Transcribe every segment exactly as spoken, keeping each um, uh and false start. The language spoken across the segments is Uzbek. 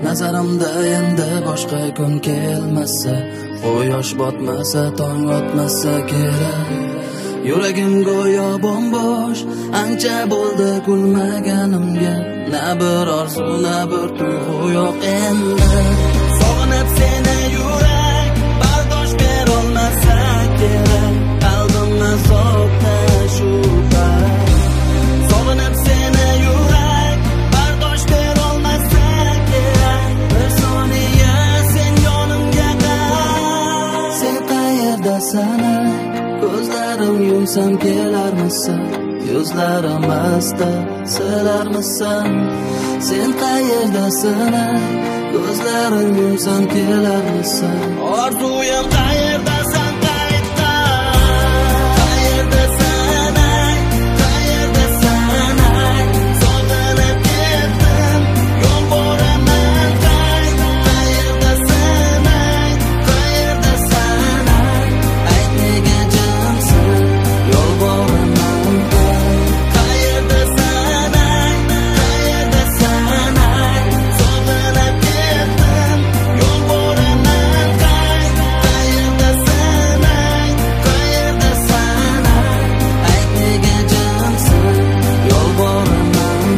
nazarimda endi boshqa kun kelmasa, quyosh botmasa, tong otmasa kerak. Yuragim go'yo bombosh, ancha bo'ldi kulmaganimga. Na bir orzu, na bir tuyg'u yo'q endi. Sog'inib seni yurak, bardosh berolmasa kerak. Qalbimni sotdi shu payt. Sog'inib seni yurak, bardosh berolmasa kerak. Bir soniya sen yonimga qal. Sen qayerdasan? Ko'zlarim yumsam kelarmisan? Yuzlarim asta silarmisan? Sen qayerdasan? Ko'zlarim yumsam kelarmisan? Orzuyim qayerdasan? Qayerda? Qayerdasan? Qayerdasan? Sog'inib ketdim, yo'l boraman. Qayerdasan? Qayerdasan? Ayt nega jimsan, yo'l boraman. Qayerdasan? Qayerdasan? Sog'inib ketdim, yo'l boraman. Qayerdasan? Qayerdasan? Ayt nega jimsan, yo'l boraman.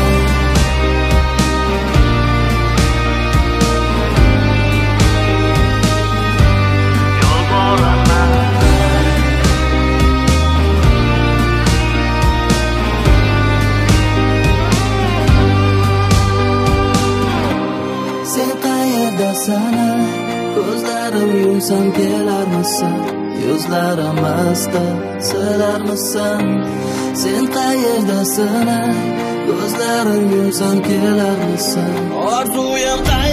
Yo'l boraman. Sen qayerdasan? Ko'zlarim yumsam kelarmisan? Yuzlarim asta silarmisan? Sen qayerdasan? Ko'zlarim yumsam kelarmisan? Orzuyim qayerda?